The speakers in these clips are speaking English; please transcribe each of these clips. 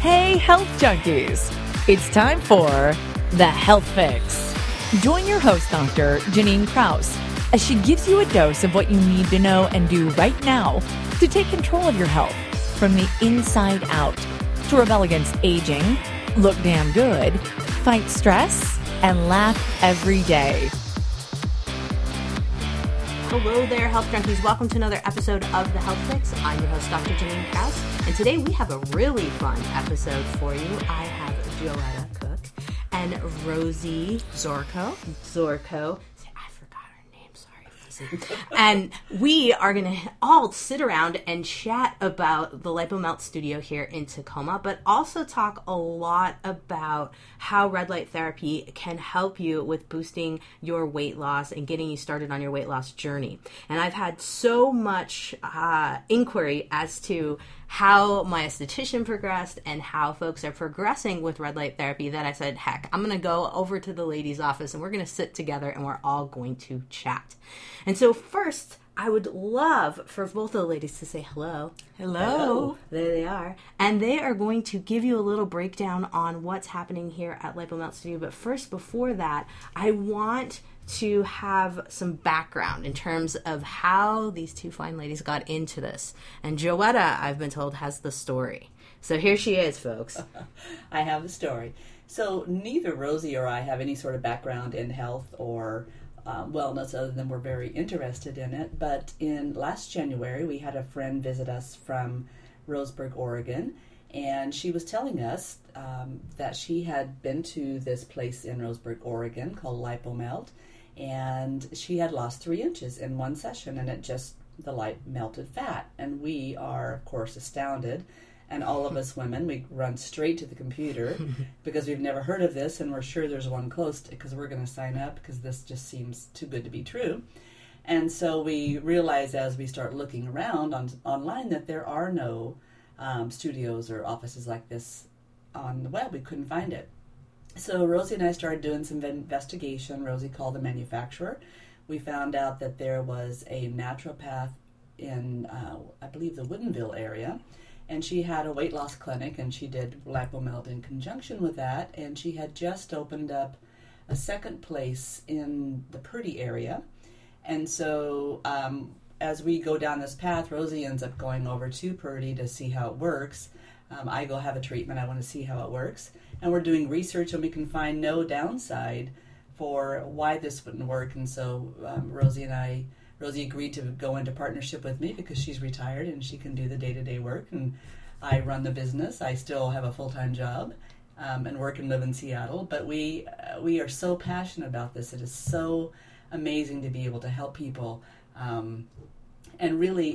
Hey, health junkies! It's time for The Health Fix. Join your host, Dr. Janine Krause, as she gives you a dose of what you need to know and do right now to take control of your health from the inside out, to rebel against aging, look damn good, fight stress, and laugh every day. Hello there, health junkies. Welcome to another episode of The Health Fix. I'm your host, Dr. Janine Krause, and today we have a really fun episode for you. I have Joetta Cook and Rosie Zorko. I forgot her name, sorry, Rosie. And we are going to all sit around and chat about the LipoMelt studio here in Tacoma, but also talk a lot about how red light therapy can help you with boosting your weight loss and getting you started on your weight loss journey. And I've had so much inquiry as to how my esthetician progressed and how folks are progressing with red light therapy that I said, heck, I'm going to go over to the ladies' office and we're going to sit together and we're all going to chat. And so first, I would love for both of the ladies to say hello. Hello. There they are. And they are going to give you a little breakdown on what's happening here at LipoMelt Studio. But first, before that, I want to have some background in terms of how these two fine ladies got into this. And Joetta, I've been told, has the story. So here she is, folks. I have the story. So neither Rosie or I have any sort of background in health or wellness other than we're very interested in it. But in last January, we had a friend visit us from Roseburg, Oregon, and she was telling us that she had been to this place in Roseburg, Oregon called LipoMelt, and she had lost 3 inches in one session, and the light melted fat. And we are, of course, astounded. And all of us women, we run straight to the computer because we've never heard of this, and we're sure there's one close because we're going to sign up because this just seems too good to be true. And so we realize as we start looking around online that there are no studios or offices like this on the web. We couldn't find it. So Rosie and I started doing some investigation. Rosie called the manufacturer. We found out that there was a naturopath in, I believe, the Woodinville area. And she had a weight loss clinic, and she did LipoMelt in conjunction with that. And she had just opened up a second place in the Purdy area. And so as we go down this path, Rosie ends up going over to Purdy to see how it works. I go have a treatment. I want to see how it works. And we're doing research, and we can find no downside for why this wouldn't work. And so Rosie agreed to go into partnership with me because she's retired and she can do the day-to-day work, and I run the business. I still have a full-time job and work and live in Seattle, but we are so passionate about this. It is so amazing to be able to help people, and really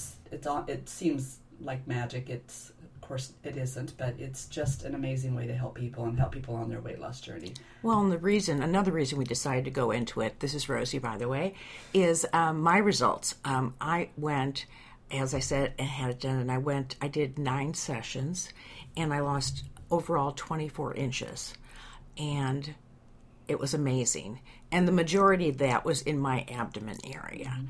it seems like magic. Of course it isn't, but it's just an amazing way to help people and help people on their weight loss journey. Well, and another reason we decided to go into it, this is Rosie, by the way, is my results. I went, as I said, and had it done, and I did 9 sessions, and I lost overall 24 inches, and it was amazing. And the majority of that was in my abdomen area. Mm-hmm.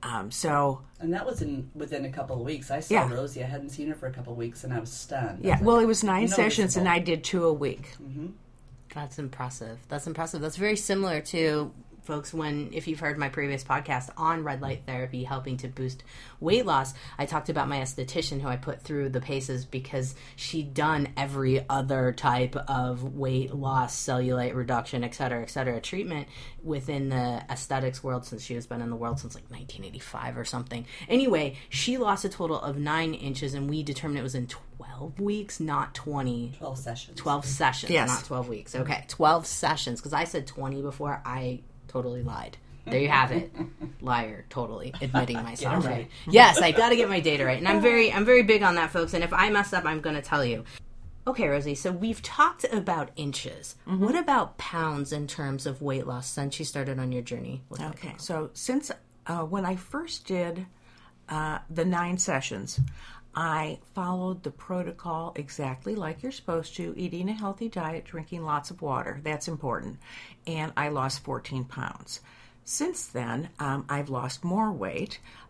And that was within a couple of weeks. I saw Rosie. I hadn't seen her for a couple of weeks, and I was stunned. Yeah, well, it was 9 sessions, and I did 2 a week. Mm-hmm. That's impressive. That's very similar to, folks, if you've heard my previous podcast on red light therapy helping to boost weight loss, I talked about my esthetician who I put through the paces because she'd done every other type of weight loss, cellulite reduction, et cetera, treatment within the aesthetics world since she has been in the world since like 1985 or something. Anyway, she lost a total of 9 inches, and we determined it was in 12 weeks, not 20. 12 sessions. 12 sessions, yes. Not 12 weeks. Okay, 12 sessions, because I said 20 before. I totally lied. There you have it. Liar, totally admitting myself. Get it right. Yes, I got to get my data right, and I'm very big on that, folks. And if I mess up, I'm going to tell you. Okay, Rosie. So we've talked about inches. Mm-hmm. What about pounds in terms of weight loss since you started on your journey? Okay, so since when I first did the 9 sessions, I followed the protocol exactly like you're supposed to, eating a healthy diet, drinking lots of water. That's important. And I lost 14 pounds. Since then, I've lost more weight.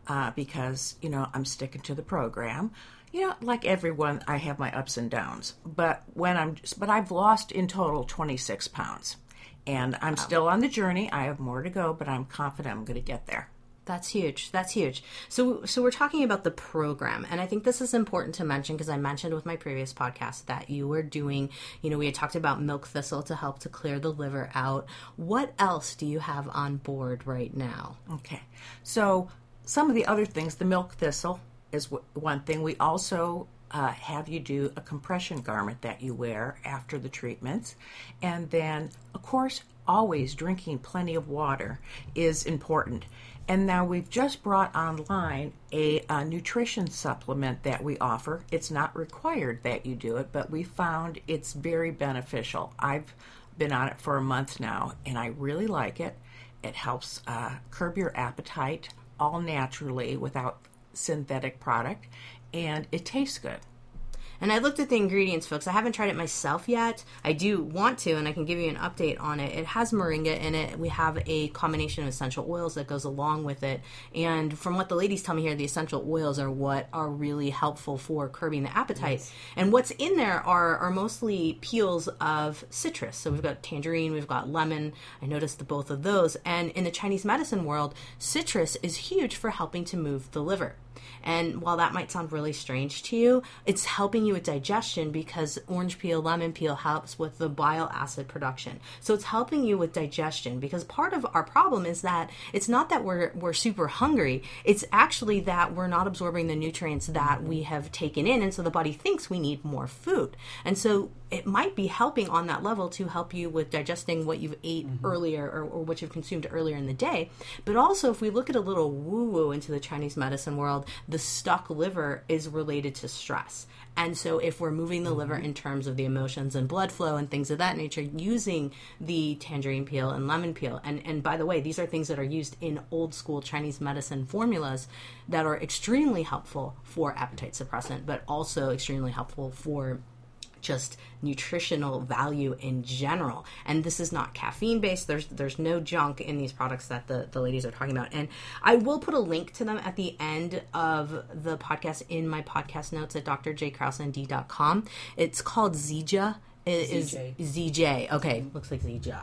because, I'm sticking to the program. Like everyone, I have my ups and downs. But I've lost in total 26 pounds. And I'm still on the journey. I have more to go, but I'm confident I'm going to get there. That's huge. That's huge. So we're talking about the program, and I think this is important to mention because I mentioned with my previous podcast that you were doing, we had talked about milk thistle to help to clear the liver out. What else do you have on board right now? Okay. So some of the other things, the milk thistle is one thing. We also have you do a compression garment that you wear after the treatments. And then, of course, always drinking plenty of water is important. And now we've just brought online a nutrition supplement that we offer. It's not required that you do it, but we found it's very beneficial. I've been on it for a month now, and I really like it. It helps curb your appetite all naturally without synthetic product, and it tastes good. And I looked at the ingredients, folks. I haven't tried it myself yet. I do want to, and I can give you an update on it. It has moringa in it. We have a combination of essential oils that goes along with it. And from what the ladies tell me here, the essential oils are what are really helpful for curbing the appetite. Yes. And what's in there are mostly peels of citrus. So we've got tangerine, we've got lemon. I noticed the both of those. And in the Chinese medicine world, citrus is huge for helping to move the liver. And while that might sound really strange to you, it's helping you with digestion because orange peel, lemon peel helps with the bile acid production. So it's helping you with digestion because part of our problem is that it's not that we're super hungry. It's actually that we're not absorbing the nutrients that we have taken in. And so the body thinks we need more food. And so it might be helping on that level to help you with digesting what you've ate earlier or what you've consumed earlier in the day. But also, if we look at a little woo-woo into the Chinese medicine world, the stuck liver is related to stress. And so if we're moving the liver in terms of the emotions and blood flow and things of that nature, using the tangerine peel and lemon peel, and by the way, these are things that are used in old school Chinese medicine formulas that are extremely helpful for appetite suppressant, but also extremely helpful for just nutritional value in general. And this is not caffeine based. There's no junk in these products that the ladies are talking about. And I will put a link to them at the end of the podcast in my podcast notes at drjkrausend.com. It's called Zija. It is ZJ. Okay, looks like Zija.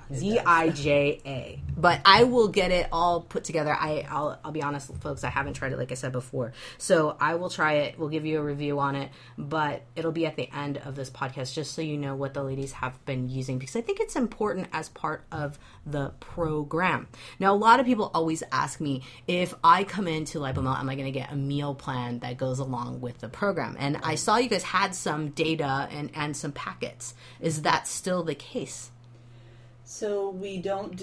Z-I-J-A. But I will get it all put together. I'll be honest, folks, I haven't tried it like I said before. So I will try it. We'll give you a review on it. But it'll be at the end of this podcast just so you know what the ladies have been using because I think it's important as part of the program. Now, a lot of people always ask me if I come into Lipomel, am I going to get a meal plan that goes along with the program? And I saw you guys had some data and some packets. Is that still the case? So we don't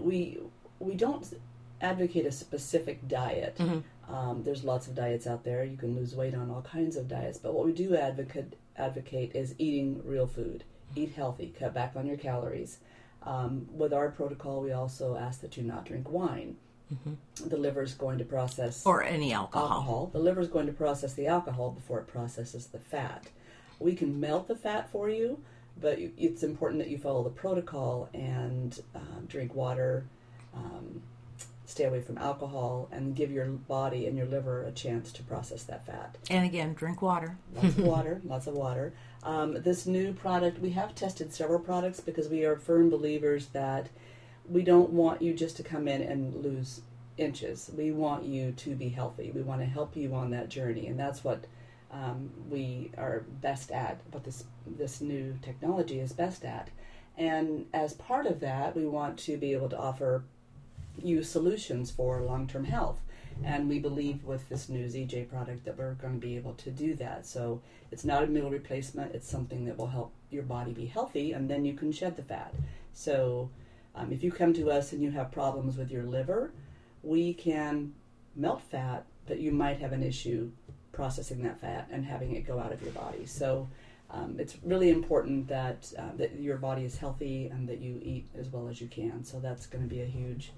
advocate a specific diet. There's lots of diets out there. You can lose weight on all kinds of diets. But what we do advocate is eating real food. Eat healthy. Cut back on your calories. With our protocol, we also ask that you not drink wine. The liver is going to process... Or any alcohol. The liver is going to process the alcohol before it processes the fat. We can melt the fat for you, but it's important that you follow the protocol and drink water, stay away from alcohol, and give your body and your liver a chance to process that fat. And again, drink water. Lots of water, lots of water. This new product, we have tested several products because we are firm believers that we don't want you just to come in and lose inches. We want you to be healthy. We want to help you on that journey, and that's what we are best at, what this new technology is best at. And as part of that, we want to be able to offer you solutions for long-term health. And we believe with this new ZJ product that we're going to be able to do that. So it's not a meal replacement. It's something that will help your body be healthy, and then you can shed the fat. So if you come to us and you have problems with your liver, we can melt fat, but you might have an issue processing that fat and having it go out of your body. So it's really important that your body is healthy and that you eat as well as you can. So that's going to be a huge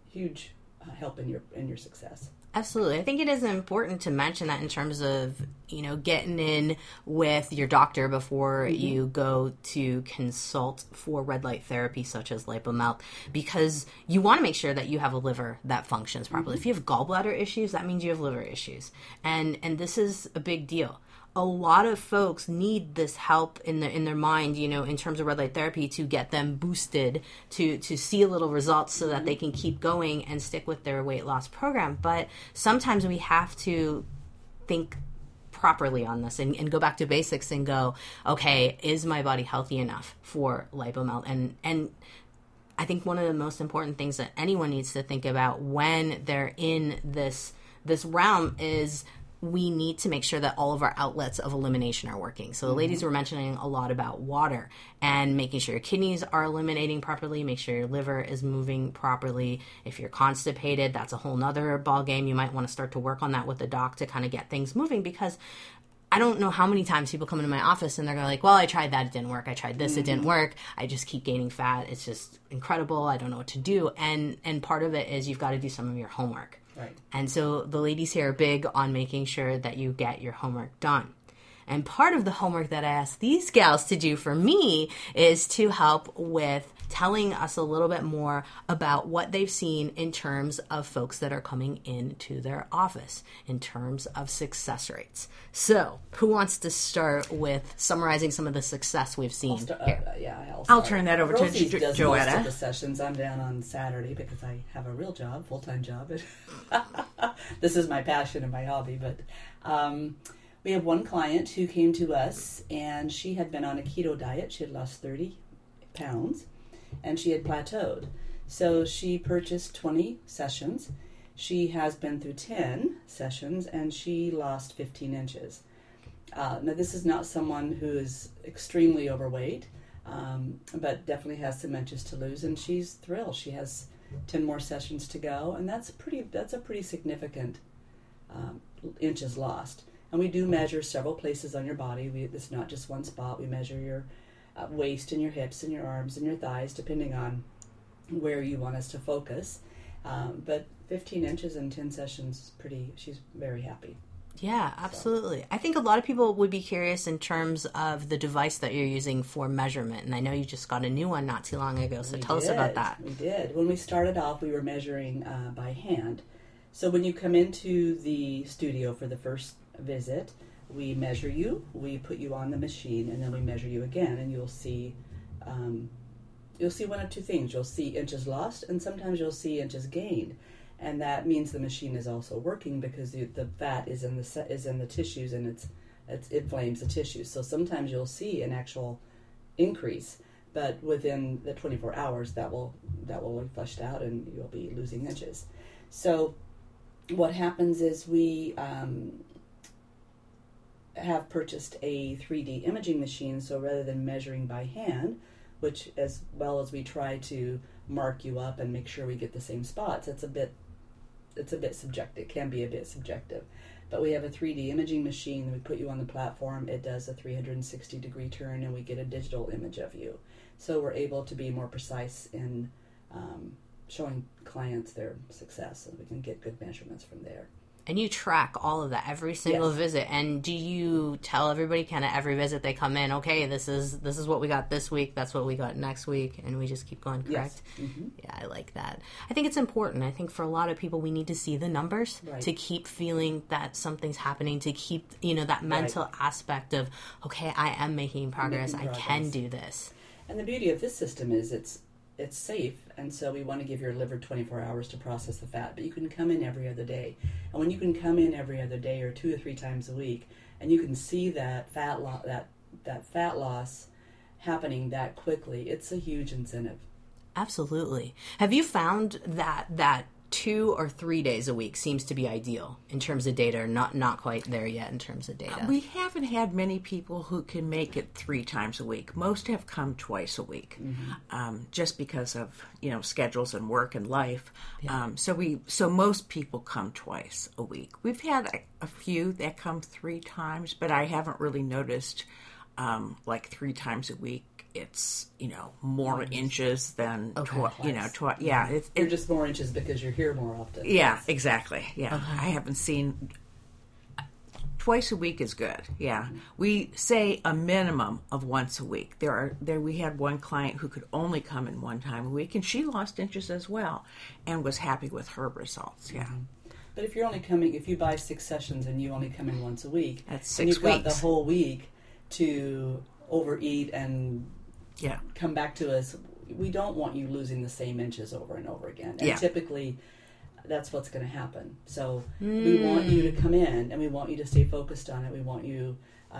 help in your success. Absolutely. I think it is important to mention that in terms of, getting in with your doctor before you go to consult for red light therapy such as LipoMelt, because you want to make sure that you have a liver that functions properly. If you have gallbladder issues, that means you have liver issues. And this is a big deal. A lot of folks need this help in their mind, in terms of red light therapy, to get them boosted, to see a little results so that they can keep going and stick with their weight loss program. But sometimes we have to think properly on this and go back to basics and go, okay, is my body healthy enough for LipoMelt? And I think one of the most important things that anyone needs to think about when they're in this realm is we need to make sure that all of our outlets of elimination are working. So the ladies were mentioning a lot about water and making sure your kidneys are eliminating properly, make sure your liver is moving properly. If you're constipated, that's a whole nother ball game. You might want to start to work on that with the doc to kind of get things moving, because I don't know how many times people come into my office and they're like, well, I tried that, it didn't work. I tried this, it didn't work. I just keep gaining fat. It's just incredible. I don't know what to do. And part of it is you've got to do some of your homework. Right. And so the ladies here are big on making sure that you get your homework done. And part of the homework that I asked these gals to do for me is to help with telling us a little bit more about what they've seen in terms of folks that are coming into their office, in terms of success rates. So, who wants to start with summarizing some of the success we've seen? I'll turn that over Rosie's to does Joetta. Most of the sessions. I'm down on Saturday because I have a real job, full-time job. This is my passion and my hobby. But we have one client who came to us, and she had been on a keto diet. She had lost 30 pounds. And she had plateaued. So she purchased 20 sessions. She has been through 10 sessions, and she lost 15 inches. Now, this is not someone who is extremely overweight, but definitely has some inches to lose, and she's thrilled. She has 10 more sessions to go, and that's a pretty significant inches lost. And we do measure several places on your body. It's not just one spot. We measure your waist and your hips and your arms and your thighs, depending on where you want us to focus. But 15 inches in 10 sessions, she's very happy. Yeah, absolutely. So. I think a lot of people would be curious in terms of the device that you're using for measurement. And I know you just got a new one not too long ago, so tell us about that. We did. When we started off, we were measuring by hand. So when you come into the studio for the first visit, we measure you, we put you on the machine, and then we measure you again, and you'll see one of two things. You'll see inches lost, and sometimes you'll see inches gained, and that means the machine is also working because the fat is in the tissues, and it inflames the tissues. So sometimes you'll see an actual increase, but within the 24 hours that will be flushed out, and you'll be losing inches. So what happens is we have purchased a 3D imaging machine, so rather than measuring by hand, which as well as we try to mark you up and make sure we get the same spots, it's a bit subjective. It can be a bit subjective. But we have a 3D imaging machine, we put you on the platform, it does a 360-degree turn, and we get a digital image of you. So we're able to be more precise in showing clients their success, and we can get good measurements from there. And you track all of that every single visit. And do you tell everybody kind of every visit they come in, okay, this is what we got this week, that's what we got next week, and we just keep going, correct? Yes. Mm-hmm. Yeah, I like that. I think it's important. I think for a lot of people, we need to see the numbers to keep feeling that something's happening, to keep, that mental aspect of, okay, I am making progress. I can do this. And the beauty of this system is it's safe, and so we want to give your liver 24 hours to process the fat, but you can come in every other day. And when you can come in every other day or 2 or 3 times a week, and you can see that fat loss happening that quickly, it's a huge incentive. Absolutely. Have you found that 2 or 3 days a week seems to be ideal in terms of data, or not quite there yet in terms of data? We haven't had many people who can make it 3 times a week. Most have come twice a week, just because of schedules and work and life. Yeah. So most people come twice a week. We've had a few that come 3 times, but I haven't really noticed 3 times a week. It's more inches than you're just more inches because you're here more often. Yeah, exactly. Yeah, I haven't seen Twice a week is good. Yeah, we say a minimum of once a week. We had one client who could only come in one time a week, and she lost inches as well, and was happy with her results. Yeah. But if you buy 6 sessions and you only come in once a week, that's 6 and you've weeks. got the whole week to overeat and come back to us. We don't want you losing the same inches over and over again. And typically, that's what's going to happen. So we want you to come in, and we want you to stay focused on it. We want you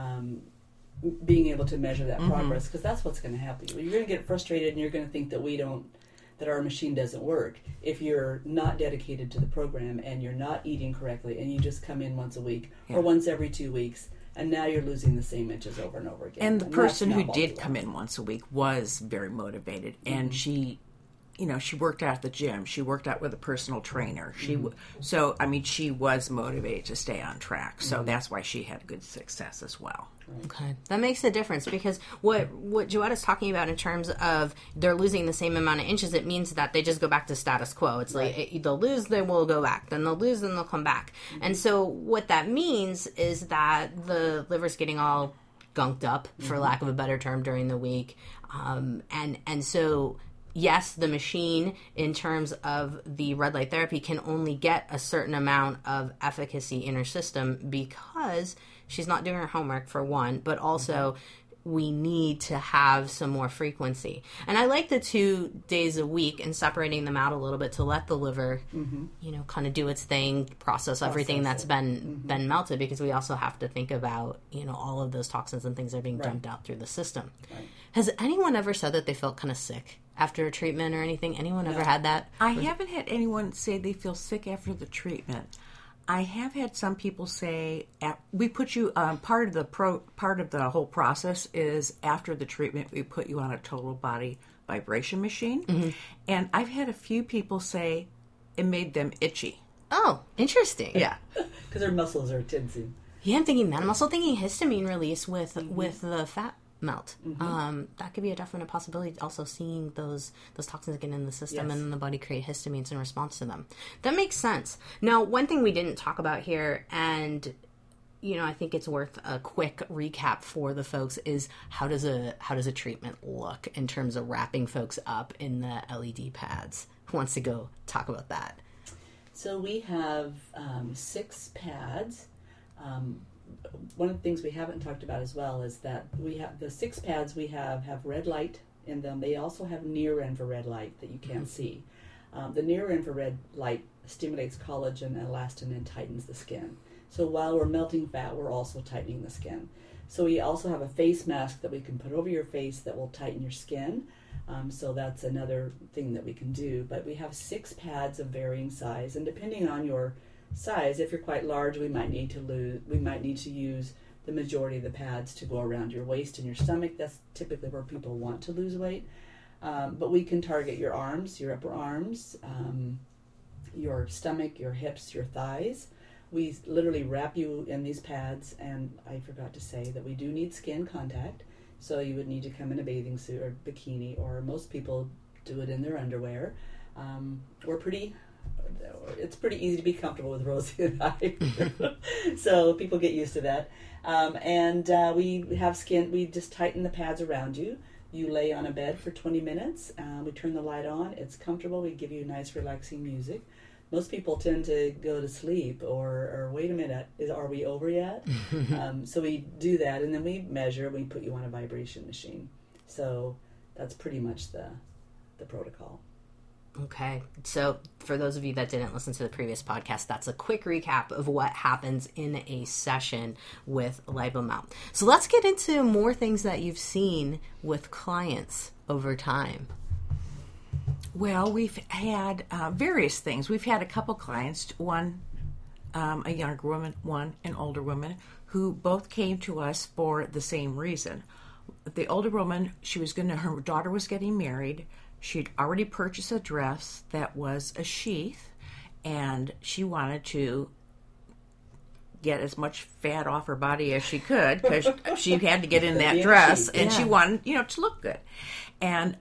being able to measure that progress, because that's what's going to happen. You're going to get frustrated, and you're going to think that our machine doesn't work if you're not dedicated to the program and you're not eating correctly, and you just come in once a week or once every 2 weeks. And now you're losing the same inches over and over again. And the person who did come in once a week was very motivated. And she worked out at the gym. She worked out with a personal trainer. She was motivated to stay on track. So that's why she had good success as well. Okay. That makes a difference, because what Joetta's talking about in terms of they're losing the same amount of inches, it means that they just go back to status quo. It's like they'll lose, they will go back. Then they'll lose, then they'll come back. And so what that means is that the liver's getting all gunked up, for lack of a better term, during the week. And so... yes, the machine, in terms of the red light therapy, can only get a certain amount of efficacy in her system because she's not doing her homework, for one, but also we need to have some more frequency. And I like the 2 days a week and separating them out a little bit to let the liver, kind of do its thing, process everything that's been melted, because we also have to think about, all of those toxins and things that are being dumped out through the system. Right. Has anyone ever said that they felt kind of sick after a treatment or anything? Anyone ever had that? I haven't had anyone say they feel sick after the treatment. I have had some people say, we put you part of the whole process is after the treatment we put you on a total body vibration machine, and I've had a few people say it made them itchy. Oh, interesting. Yeah, because their muscles are tensing. Yeah, I'm thinking that. I'm also thinking histamine release with the fat melt. That could be a definite possibility. Also seeing those toxins get in the system, and then the body create histamines in response to them. That makes sense. Now, one thing we didn't talk about here, and I think it's worth a quick recap for the folks, is how does a treatment look in terms of wrapping folks up in the LED pads? Who wants to go talk about that? So we have 6 pads. One of the things we haven't talked about as well is that we have the 6 pads we have red light in them. They also have near infrared light that you can't see. The near infrared light stimulates collagen, elastin, and tightens the skin. So while we're melting fat, we're also tightening the skin. So we also have a face mask that we can put over your face that will tighten your skin. So that's another thing that we can do. But we have 6 pads of varying size, and depending on your size, if you're quite large, we might need to use the majority of the pads to go around your waist and your stomach. That's typically where people want to lose weight. But we can target your arms, your upper arms, your stomach, your hips, your thighs. We literally wrap you in these pads, and I forgot to say that we do need skin contact. So you would need to come in a bathing suit or bikini, or most people do it in their underwear. It's pretty easy to be comfortable with Rosie and I. So people get used to that. We have skin, we just tighten the pads around you. You lay on a bed for 20 minutes. We turn the light on. It's comfortable. We give you nice, relaxing music. Most people tend to go to sleep or wait a minute, are we over yet? So we do that, and then we measure, we put you on a vibration machine. So that's pretty much the protocol. Okay, so for those of you that didn't listen to the previous podcast, that's a quick recap of what happens in a session with LipoMelt. So let's get into more things that you've seen with clients over time. Well, we've had various things. We've had a couple clients, one a younger woman, one an older woman, who both came to us for the same reason. The older woman, her daughter was getting married. She'd already purchased a dress that was a sheath, and she wanted to get as much fat off her body as she could because she had to get in that dress, and she wanted, to look good.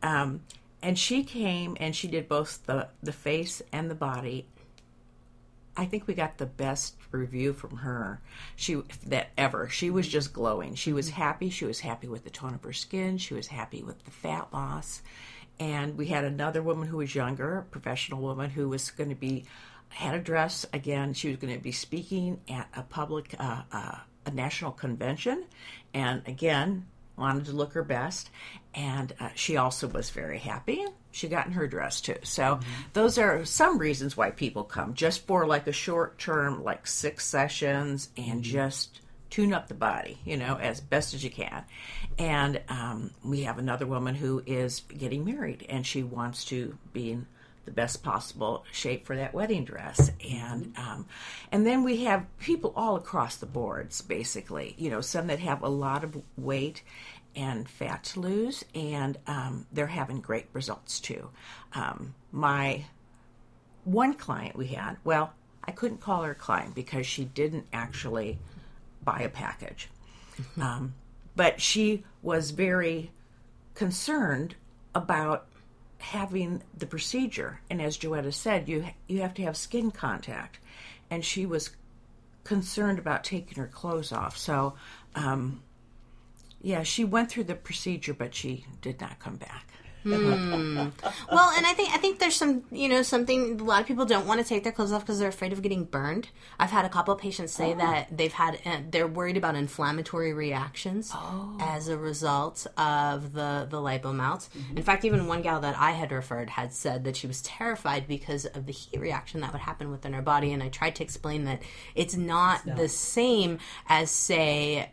And she came and she did both the face and the body, I think we got the best review from her that ever. She was just glowing. She was happy. She was happy with the tone of her skin. She was happy with the fat loss. And we had another woman who was younger, a professional woman, who was going to had a dress. Again, she was going to be speaking at a public, a national convention. And again, wanted to look her best. And she also was very happy. She got in her dress too. So those are some reasons why people come, just for like a short term, like 6 sessions, and just tune up the body, as best as you can. And we have another woman who is getting married, and she wants to be in the best possible shape for that wedding dress. And then we have people all across the boards, basically, some that have a lot of weight and fat to lose, and they're having great results too. My one client we had, well, I couldn't call her a client because she didn't actually buy a package. But she was very concerned about having the procedure. And as Joetta said, you have to have skin contact. And she was concerned about taking her clothes off. So, she went through the procedure, but she did not come back. Well, and I think there's some, something, a lot of people don't want to take their clothes off because they're afraid of getting burned. I've had a couple of patients say that they're worried about inflammatory reactions as a result of the lipomelts. In fact, even one gal that I had referred had said that she was terrified because of the heat reaction that would happen within her body. And I tried to explain that it's not the same as, say,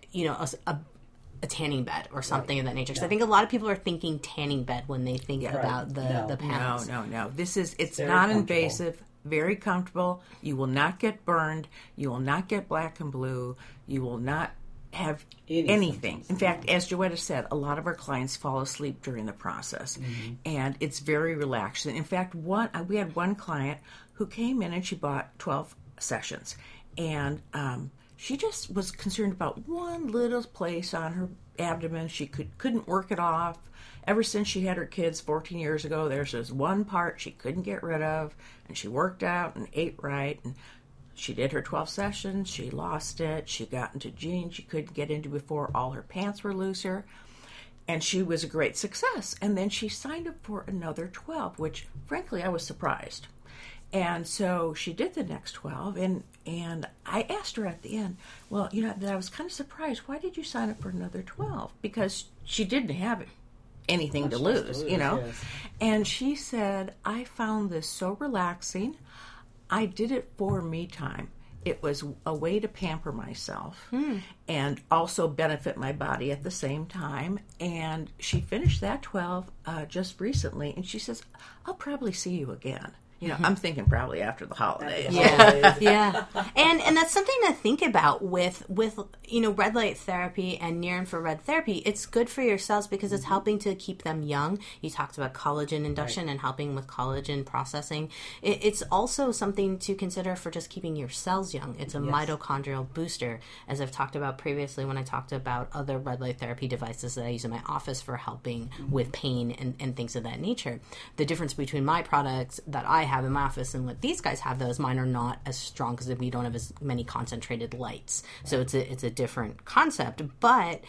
a tanning bed or something of that nature. Because I think a lot of people are thinking tanning bed when they think about the panels. No. It's non-invasive, very comfortable. You will not get burned. You will not get black and blue. You will not have anything. In fact, as Joetta said, a lot of our clients fall asleep during the process. And it's very relaxing. In fact, we had one client who came in and she bought 12 sessions. And she just was concerned about one little place on her abdomen. She couldn't work it off. Ever since she had her kids 14 years ago, there's this one part she couldn't get rid of. And she worked out and ate right. And she did her 12 sessions. She lost it. She got into jeans she couldn't get into before. All her pants were looser. And she was a great success. And then she signed up for another 12, which, frankly, I was surprised. And so she did the next 12, and I asked her at the end, well, that I was kind of surprised. Why did you sign up for another 12? Because she didn't have anything to lose, Yes. And she said, I found this so relaxing. I did it for me time. It was a way to pamper myself and also benefit my body at the same time. And she finished that 12 just recently, and she says, I'll probably see you again. I'm thinking probably after the holidays. Yeah. And that's something to think about with red light therapy and near infrared therapy. It's good for your cells because it's helping to keep them young. You talked about collagen induction and helping with collagen processing. It's also something to consider for just keeping your cells young. It's a mitochondrial booster, as I've talked about previously when I talked about other red light therapy devices that I use in my office for helping with pain and things of that nature. The difference between my products that I have in my office and what these guys have, those mine are not as strong because we don't have as many concentrated lights. So it's a different concept. But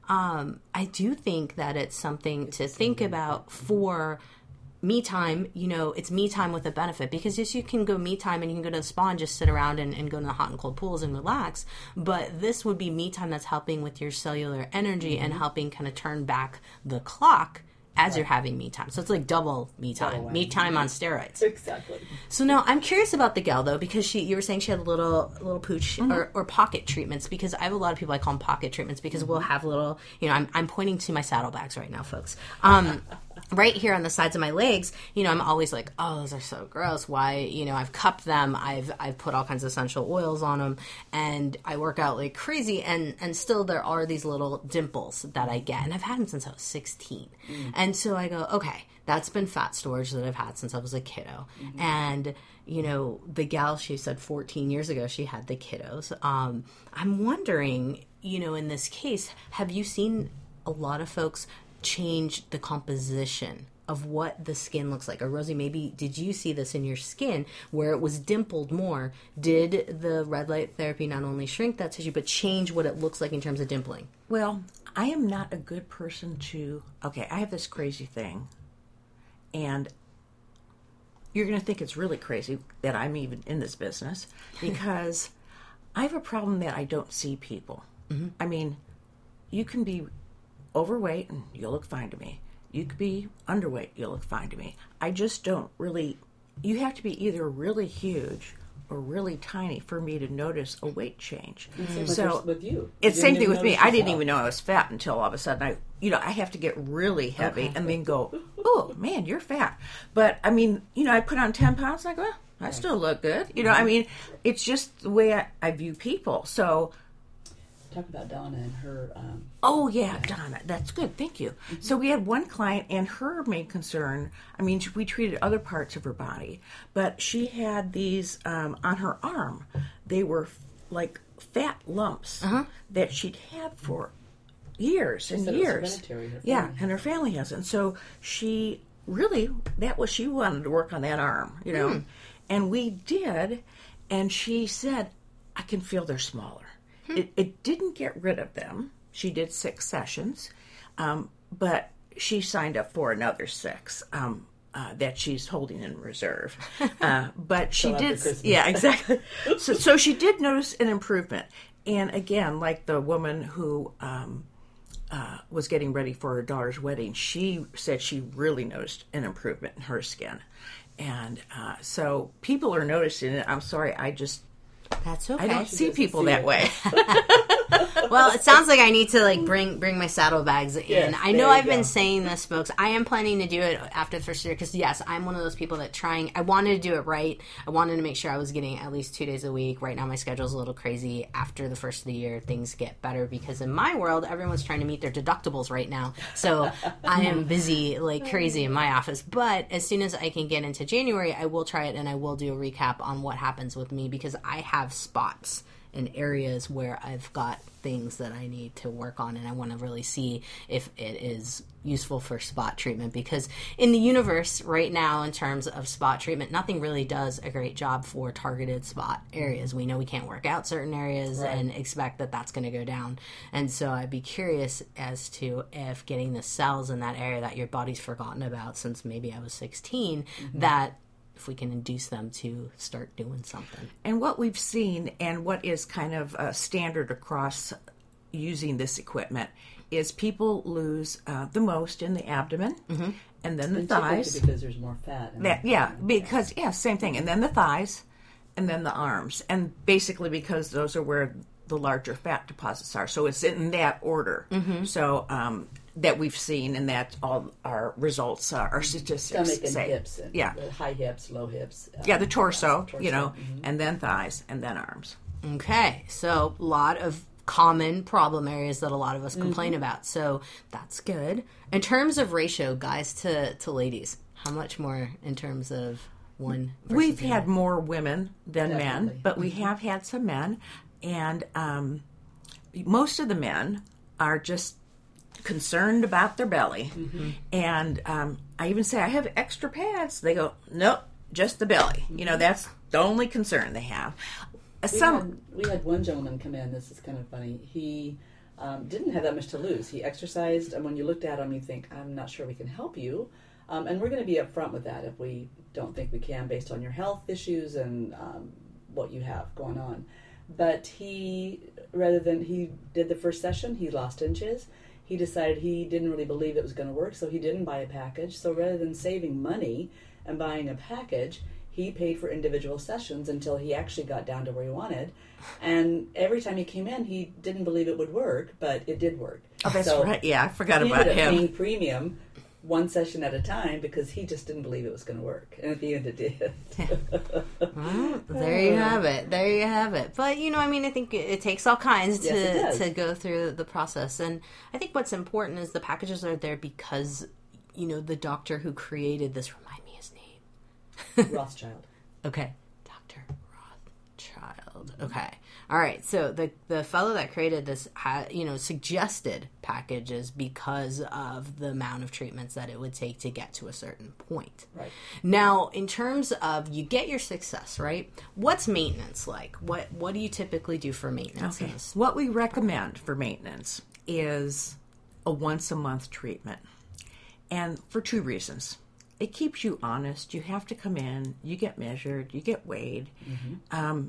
I do think that it's something to think about for me time. It's me time with a benefit, because yes, you can go me time and you can go to the spa and just sit around and go to the hot and cold pools and relax. But this would be me time that's helping with your cellular energy and helping kind of turn back the clock as you're having me time. So it's like double me time. Me time on steroids. Exactly. So now I'm curious about the gal, though, because you were saying she had little pooch or pocket treatments, because I have a lot of people, I call them pocket treatments, because we'll have little, I'm pointing to my saddlebags right now, folks. Right here on the sides of my legs, I'm always like, oh, those are so gross. Why? I've cupped them. I've put all kinds of essential oils on them, and I work out like crazy, and still there are these little dimples that I get, and I've had them since I was 16. And so I go, okay, that's been fat storage that I've had since I was a kiddo. And, the gal, she said 14 years ago she had the kiddos. I'm wondering, in this case, have you seen a lot of folks change the composition of what the skin looks like. Or Rosie, maybe did you see this in your skin where it was dimpled more? Did the red light therapy not only shrink that tissue, but change what it looks like in terms of dimpling? Well, I am not a good person to... Okay, I have this crazy thing, and you're going to think it's really crazy that I'm even in this business, because I have a problem that I don't see people. Mm-hmm. I mean, you can be overweight and you'll look fine to me. You could be underweight, you'll look fine to me. I just don't really... You have to be either really huge or really tiny for me to notice a weight change. So with you, it's same thing with me. I didn't even know I was fat until all of a sudden I have to get really heavy and then go, oh man, you're fat. But I mean, I put on 10 pounds, like, well, I still look good. I mean, it's just the way I view people. So talk about Donna and her... Oh, yeah, Donna. That's good. Thank you. Mm-hmm. So we had one client, and her main concern, I mean, we treated other parts of her body, but she had these on her arm. They were like fat lumps that she'd had for years and years. Yeah, and her family has it. And so she really, she wanted to work on that arm, And we did, and she said, I can feel they're smaller. It didn't get rid of them. She did 6 sessions, but she signed up for another 6 that she's holding in reserve. But she did, yeah, exactly. So she did notice an improvement. And again, like the woman who was getting ready for her daughter's wedding, she said she really noticed an improvement in her skin. And so people are noticing it. I'm sorry, that's okay. I don't see people that way. Well, it sounds like I need to bring my saddlebags in. Yes, I know I've been saying this, folks. I am planning to do it after the first year because, yes, I'm one of those people that I wanted to do it right. I wanted to make sure I was getting at least 2 days a week. Right now, my schedule's a little crazy. After the first of the year, things get better because in my world, everyone's trying to meet their deductibles right now. So I am busy like crazy in my office. But as soon as I can get into January, I will try it and I will do a recap on what happens with me because I have spots in areas where I've got things that I need to work on, and I want to really see if it is useful for spot treatment, because in the universe right now, in terms of spot treatment, nothing really does a great job for targeted spot areas. We know we can't work out certain areas and expect that that's going to go down, and so I'd be curious as to if getting the cells in that area that your body's forgotten about since maybe I was 16, that if we can induce them to start doing something. And what we've seen, and what is kind of standard across using this equipment, is people lose the most in the abdomen, and then the thighs. Because there's more fat. Same thing. And then the thighs, and then the arms. And basically because those are where the larger fat deposits are. So it's in that order. So that we've seen, and that all our results, our statistics Stomach and say. Hips. And yeah. High hips, low hips. The torso, and then thighs, and then arms. Okay, so a lot of common problem areas that a lot of us complain about. So that's good. In terms of ratio, guys to ladies, how much more in terms of one versus We've the had other? more women than Definitely. men, but we have had some men, and most of the men are just concerned about their belly. And I even say, I have extra pads. They go, nope, just the belly. That's the only concern they have. We had one gentleman come in. This is kind of funny. He didn't have that much to lose. He exercised, and when you looked at him, you think, I'm not sure we can help you. And we're going to be upfront with that if we don't think we can based on your health issues and what you have going on. But he did the first session, he lost inches. He decided he didn't really believe it was going to work, so he didn't buy a package. So rather than saving money and buying a package, he paid for individual sessions until he actually got down to where he wanted. And every time he came in, he didn't believe it would work, but it did work. Oh, that's right. Yeah, I forgot about him. He ended up him. paying premium one session at a time because he just didn't believe it was going to work. And at the end it did. Well, there you have it. There you have it. But, I think it takes all kinds to go through the process. And I think what's important is the packages are there because, the doctor who created this, remind me his name. Rothschild. Okay. Dr. Rothschild. Okay. All right, so the fellow that created this, suggested packages because of the amount of treatments that it would take to get to a certain point. Right. Now, in terms of you get your success, right? What's maintenance like? What do you typically do for maintenance? Okay. What we recommend for maintenance is a once-a-month treatment. And for 2 reasons. It keeps you honest. You have to come in, you get measured, you get weighed. And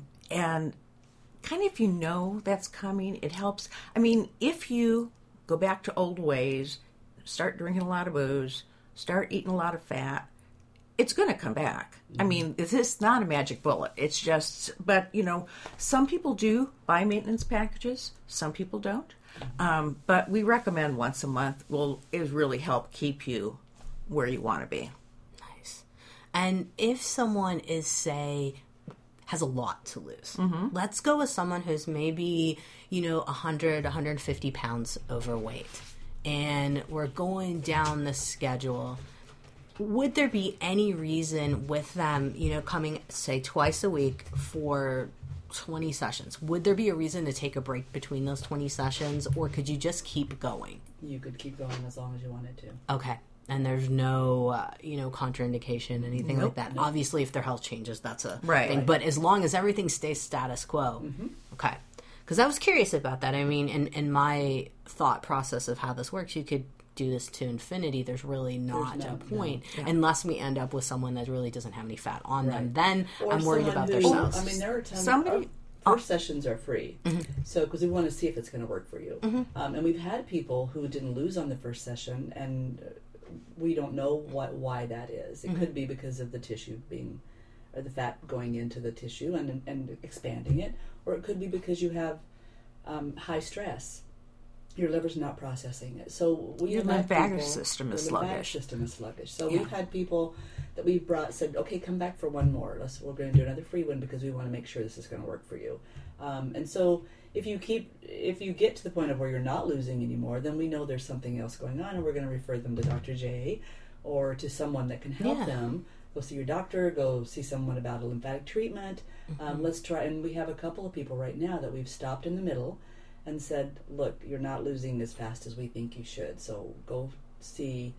kind of if you know that's coming, it helps. I mean, if you go back to old ways, start drinking a lot of booze, start eating a lot of fat, it's going to come back. I mean, it's not a magic bullet. It's just, but, some people do buy maintenance packages. Some people don't. But we recommend once a month is really help keep you where you want to be. Nice. And if someone is, say, has a lot to lose. Let's go with someone who's maybe, 100, 150 pounds overweight. And we're going down the schedule. Would there be any reason with them, coming, say, twice a week for 20 sessions? Would there be a reason to take a break between those 20 sessions? Or could you just keep going? You could keep going as long as you wanted to. Okay. And there's no, contraindication, anything like that. Nope. Obviously, if their health changes, that's a thing. But as long as everything stays status quo, okay. Because I was curious about that. I mean, in my thought process of how this works, you could do this to infinity. There's really not a point unless we end up with someone that really doesn't have any fat on them. Then or I'm worried about their cells. I mean, there are times first sessions are free, so because we want to see if it's going to work for you. And we've had people who didn't lose on the first session, and we don't know why that is. It could be because of the tissue or the fat going into the tissue and expanding it, or it could be because you have high stress. Your liver's not processing it. So your lymphatic system is sluggish. So we've had people that we've said, okay, come back for one more. We're going to do another free one because we want to make sure this is going to work for you. And so if you get to the point of where you're not losing anymore, then we know there's something else going on, and we're going to refer them to Dr. J or to someone that can help them. Go see your doctor. Go see someone about a lymphatic treatment. Let's try. And we have a couple of people right now that we've stopped in the middle and said, look, you're not losing as fast as we think you should, so go see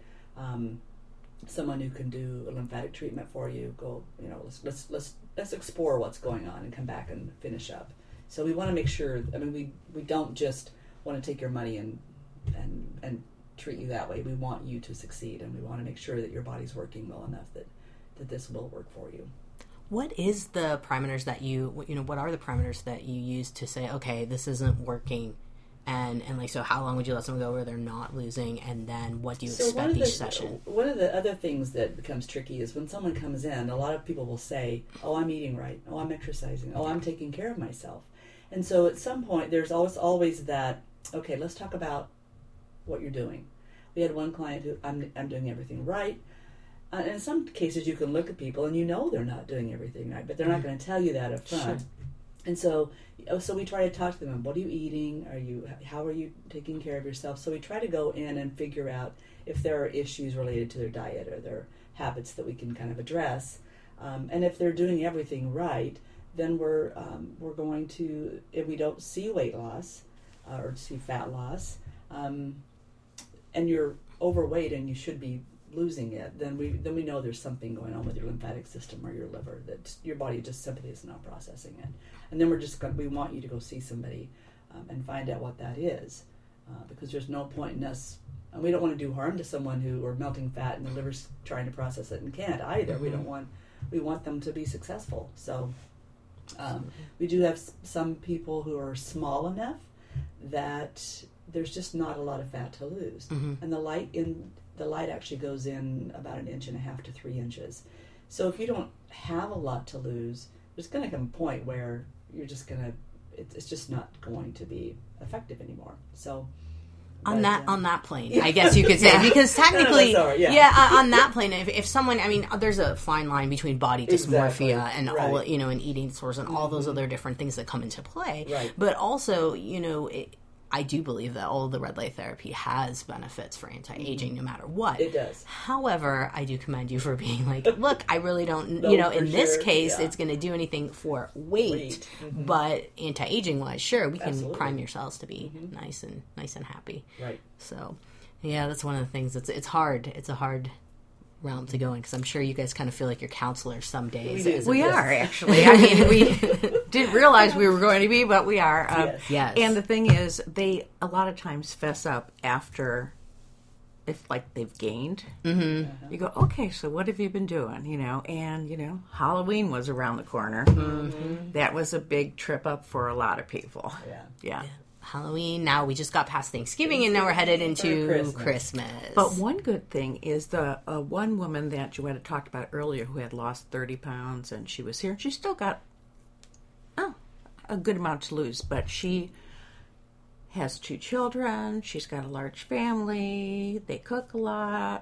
someone who can do a lymphatic treatment for you. Go, let's explore what's going on and come back and finish up. So we want to make sure, I mean, we don't just want to take your money and treat you that way. We want you to succeed, and we want to make sure that your body's working well enough that this will work for you. What is the parameters that what are the parameters that you use to say, okay, this isn't working, and so how long would you let someone go where they're not losing, and then what do you expect each session? One of the other things that becomes tricky is when someone comes in, a lot of people will say, oh, I'm eating right, oh, I'm exercising, oh, I'm taking care of myself. And so at some point, there's always that, okay, let's talk about what you're doing. We had one client who, I'm doing everything right. In some cases, you can look at people and they're not doing everything right, but they're not going to tell you that up front. Sure. And so we try to talk to them. What are you eating? How are you taking care of yourself? So we try to go in and figure out if there are issues related to their diet or their habits that we can kind of address. And if they're doing everything right, then we're going to, if we don't see weight loss or see fat loss, and you're overweight and you should be losing it, then we know there's something going on with your lymphatic system or your liver that your body just simply is not processing it. And then we want you to go see somebody and find out what that is, because there's no point in us, and we don't want to do harm to someone who are melting fat and the liver's trying to process it and can't either. We want them to be successful. So we do have some people who are small enough that there's just not a lot of fat to lose, and the light actually goes in about 1.5 inches to 3 inches. So if you don't have a lot to lose, there's going to come a point where you're just going to, it's just not going to be effective anymore. So on that plane, I guess you could say, because technically, on that plane, if someone, I mean, there's a fine line between body dysmorphia and all, and eating disorders and all those other different things that come into play. Right. But also, I do believe that all the red light therapy has benefits for anti-aging no matter what. It does. However, I do commend you for being like, look, I really don't, No, you know, for in this sure, case, yeah. it's going to do anything for weight, but anti-aging wise, sure, we can Absolutely. prime your cells to be nice and happy. Right. So, yeah, that's one of the things. It's hard. It's a hard realm to go in because I'm sure you guys kind of feel like your counselors some days. We do. as a We business. are, actually. I mean, we didn't realize we were going to be, but we are. Yes. And the thing is, they a lot of times fess up after, if like they've gained. Mm-hmm. You go, okay, so what have you been doing? You know, and Halloween was around the corner. Mm-hmm. That was a big trip up for a lot of people. Yeah. Halloween. Now we just got past Thanksgiving, and now we're headed into Christmas. But one good thing is the one woman that Joetta talked about earlier who had lost 30 pounds, and she was here. She still got a good amount to lose, but she has 2 children. She's got a large family. They cook a lot,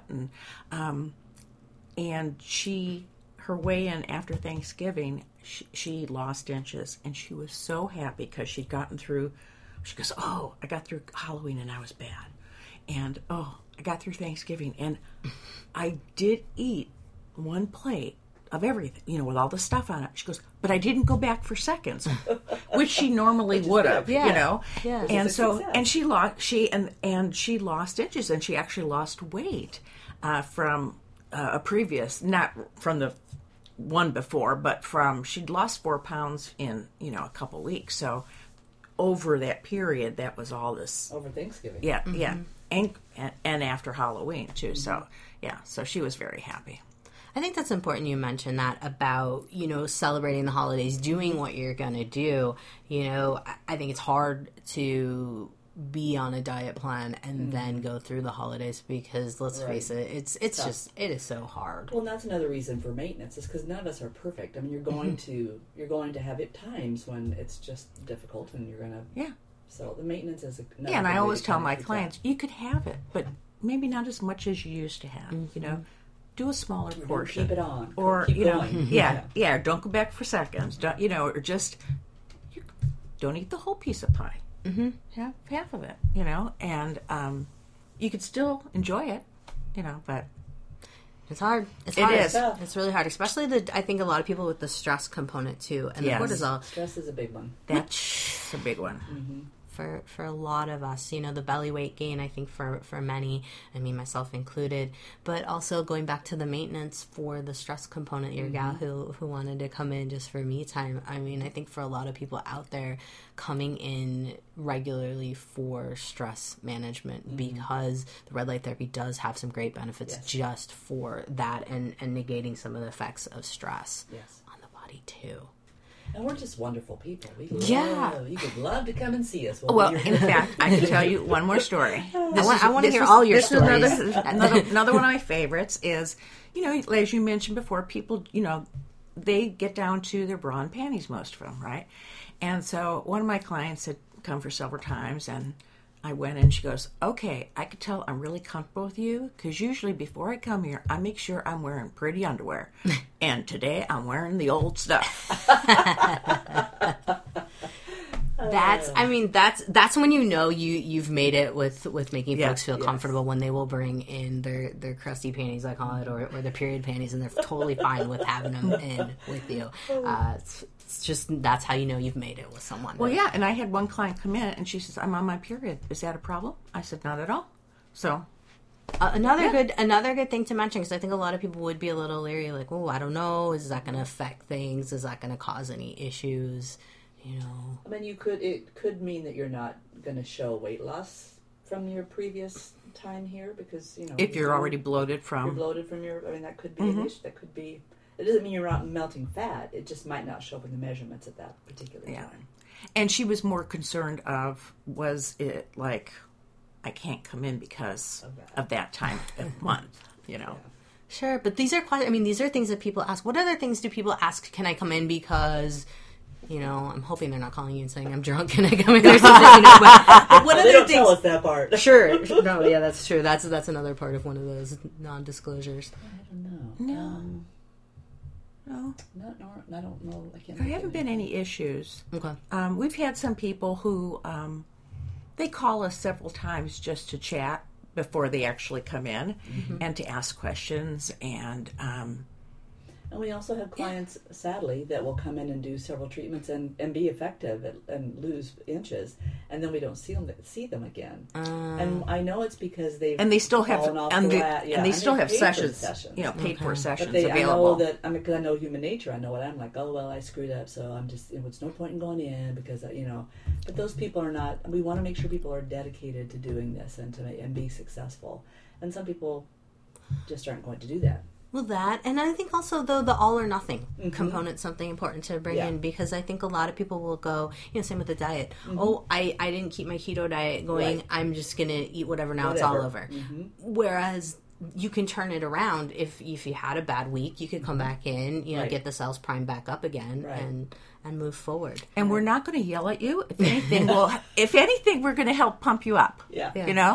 and her weigh-in after Thanksgiving, she lost inches, and she was so happy because she'd gotten through. She goes, oh, I got through Halloween and I was bad. And, oh, I got through Thanksgiving and I did eat 1 plate of everything, with all the stuff on it. She goes, but I didn't go back for seconds, which she normally would have, Yeah. And so, and she lost inches, and she actually lost weight from a previous, not from the one before, but she'd lost 4 pounds in, a couple weeks. So, over that period, that was all this Over Thanksgiving. yeah, and after Halloween too. So so she was very happy. I think that's important you mentioned that about, celebrating the holidays, doing what you're going to do. I think it's hard to be on a diet plan and then go through the holidays because let's face it, it is so hard. Well, and that's another reason for maintenance is because none of us are perfect. I mean, you're going to have it times when it's just difficult and you're going to So the maintenance is another and I way always to tell kind of my keep clients, that. you could have it, but maybe not as much as you used to have. Do a smaller portion. Keep it on, or keep going. Don't go back for seconds. Don't or just don't eat the whole piece of pie. Mm-hmm. Have half of it, and you could still enjoy it, but it's hard. It's It hard. is. It's really hard, especially I think a lot of people with the stress component too, and Yes. the cortisol. Stress is a big one. that's a big one. Mm-hmm. For a lot of us, the belly weight gain, I think for many, I mean myself included, but also going back to the maintenance for the stress component, your gal who wanted to come in just for me time. I mean, I think for a lot of people out there coming in regularly for stress management because the red light therapy does have some great benefits just for that and negating some of the effects of stress on the body too. And we're just wonderful people. We Yeah. you would love to come and see us. Well, in fact, I can tell you one more story. I want to hear all your this is stories. another one of my favorites is, as you mentioned before, people, they get down to their bra and panties, most of them, right? And so one of my clients had come for several times, and I went in, she goes, okay, I could tell I'm really comfortable with you, because usually before I come here, I make sure I'm wearing pretty underwear. And today I'm wearing the old stuff. That's when you've made it with making folks feel Yes. comfortable when they will bring in their crusty panties, I call it, or the period panties, and they're totally fine with having them in with you. It's just that's how you know you've made it with someone. Well, yeah, and I had one client come in, and she says, I'm on my period. Is that a problem? I said, not at all. So another good thing to mention, because I think a lot of people would be a little leery, like, oh, I don't know, is that going to affect things? Is that going to cause any issues? I mean, it could mean that you're not going to show weight loss from your previous time here because if you're already bloated you're from bloated from your. I mean, that could be an issue. That could be. It doesn't mean you're not melting fat. It just might not show up in the measurements at that particular time. And she was more concerned of, was it like, I can't come in because of that time of month, Sure, but these are things that people ask. What other things do people ask? Can I come in because, I'm hoping they're not calling you and saying I'm drunk. Can I come in or something? But what They other don't things? tell us that part. Sure. No, yeah, that's true. That's another part of one of those non-disclosures. I don't know. No. No. I don't know. I can't. There haven't been any issues. Okay. We've had some people who They call us several times just to chat before they actually come in and to ask questions. And we also have clients, sadly, that will come in and do several treatments and be effective and lose inches, and then we don't see them again. And I know it's because they've and they still have fallen off and the they still have paid for sessions, paid for sessions but available. I know because I know human nature. I know what I'm like. Oh well, I screwed up, so I'm just. It's no point in going in because But those people are not. We want to make sure people are dedicated to doing this and be successful. And some people just aren't going to do that. Well, that, and I think also, though, the all or nothing component, something important to bring in, because I think a lot of people will go, same with the diet. Oh, I didn't keep my keto diet going. Right. I'm just going to eat whatever. Now it's all over. Whereas you can turn it around. If you had a bad week, you could come back in, get the cells primed back up again and move forward. And we're not going to yell at you. If anything, we're going to help pump you up. Yeah.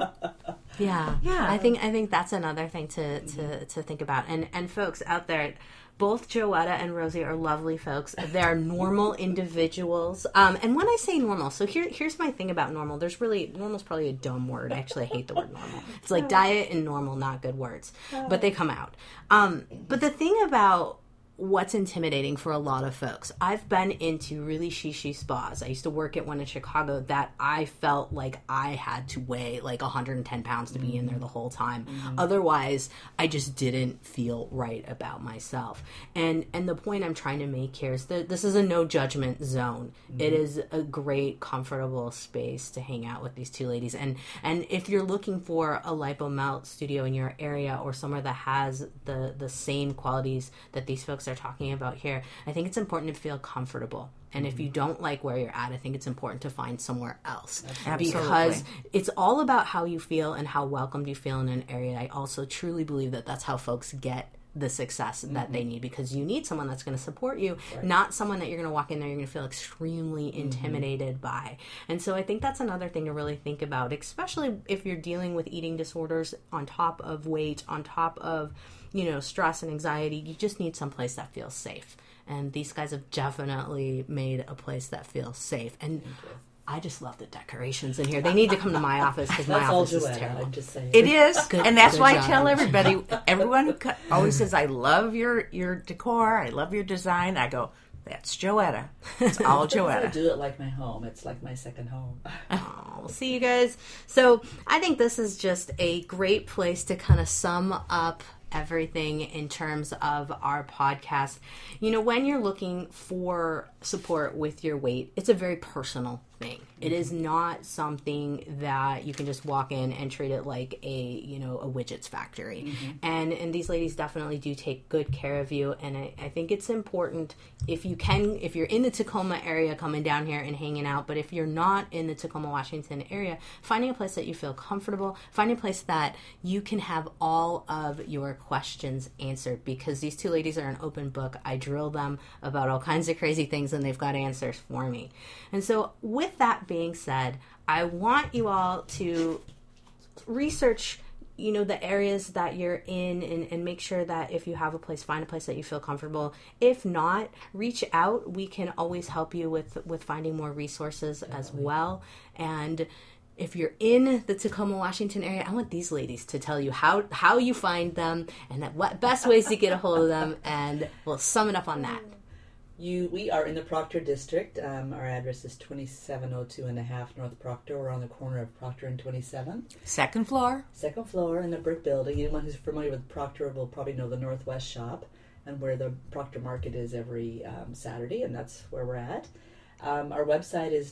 Yeah. I think that's another thing to think about. And folks out there, both Joetta and Rosie are lovely folks. They're normal individuals. And when I say normal, so here's my thing about normal. Normal's probably a dumb word. Actually, I hate the word normal. It's like diet and normal, not good words. But they come out. But the thing about what's intimidating for a lot of folks, I've been into really shishi spas. I used to work at one in Chicago that I felt like I had to weigh like 110 pounds to be in there the whole time. Otherwise, I just didn't feel right about myself. And the point I'm trying to make here is that this is a no judgment zone. It is a great, comfortable space to hang out with these two ladies. And if you're looking for a LipoMelt studio in your area or somewhere that has the same qualities that these folks are talking about here, I think it's important to feel comfortable. And if you don't like where you're at, I think it's important to find somewhere else. Absolutely. Because it's all about how you feel and how welcomed you feel in an area. I also truly believe that that's how folks get the success that they need, because you need someone that's going to support you, not someone that you're going to walk in there, you're going to feel extremely intimidated by. And so I think that's another thing to really think about, especially if you're dealing with eating disorders on top of weight, on top of stress and anxiety. You just need some place that feels safe. And these guys have definitely made a place that feels safe. And I just love the decorations in here. They need to come to my office because my office is terrible. I'm just saying. It is, and that's why job. I tell everybody, everyone who always says, I love your decor, I love your design. I go, that's Joetta. It's all Joetta. I do it like my home. It's like my second home. Oh, see you guys. So I think this is just a great place to kind of sum up everything in terms of our podcast. When you're looking for support with your weight, it's a very personal thing. It is not something that you can just walk in and treat it like a widgets factory. And these ladies definitely do take good care of you. And I think it's important, if you're in the Tacoma area, coming down here and hanging out. But if you're not in the Tacoma, Washington area, finding a place that you feel comfortable, finding a place that you can have all of your questions answered, because these two ladies are an open book. I drill them about all kinds of crazy things and they've got answers for me. And so with that being said, I want you all to research the areas that you're in and make sure that if you have a place, find a place that you feel comfortable. If not, reach out. We can always help you with finding more resources as well. And if you're in the Tacoma, Washington area, I want these ladies to tell you how you find them and what best ways to get a hold of them, and we'll sum it up on that. We are in the Proctor District. Our address is 2702 and a half North Proctor. We're on the corner of Proctor and 27. Second floor In the brick building. Anyone who's familiar with Proctor will probably know the Northwest Shop and where the Proctor Market is every Saturday, and that's where we're at. Our website is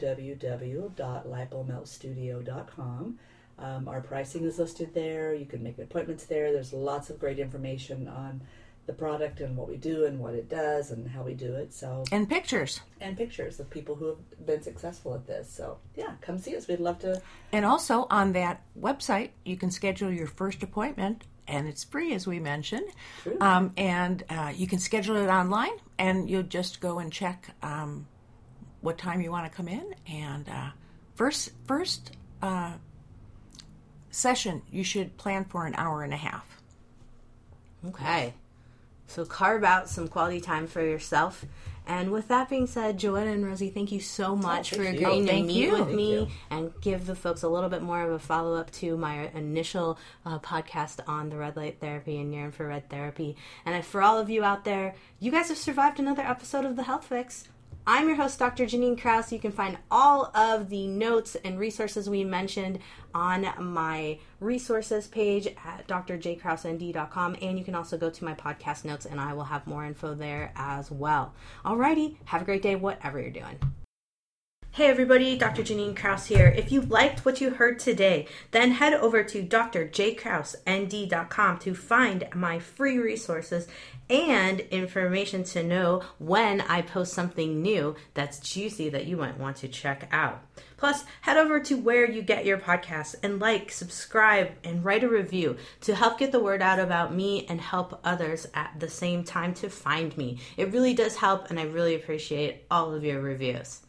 www.lipomeltstudio.com. Our pricing is listed there. You can make appointments there. There's lots of great information on the product and what we do and what it does and how we do it. And pictures of people who have been successful at this. So yeah, come see us. We'd love to. And also on that website, you can schedule your first appointment, and it's free, as we mentioned. True. And you can schedule it online, and you'll just go and check what time you want to come in. And first session, you should plan for an hour and a half. Okay. So carve out some quality time for yourself And with that being said, Joetta and Rosie, thank you so much for agreeing to Thank meet you. with me and give the folks a little bit more of a follow-up to my initial podcast on the red light therapy and near-infrared therapy. And for all of you out there, you guys have survived another episode of The Health Fix. I'm your host, Dr. Janine Krause. You can find all of the notes and resources we mentioned on my resources page at drjkrausend.com, and you can also go to my podcast notes, and I will have more info there as well. Alrighty, have a great day, whatever you're doing. Hey everybody, Dr. Janine Krause here. If you liked what you heard today, then head over to drjkrausend.com to find my free resources and information to know when I post something new that's juicy that you might want to check out. Plus, head over to where you get your podcasts and subscribe, and write a review to help get the word out about me and help others at the same time to find me. It really does help, and I really appreciate all of your reviews.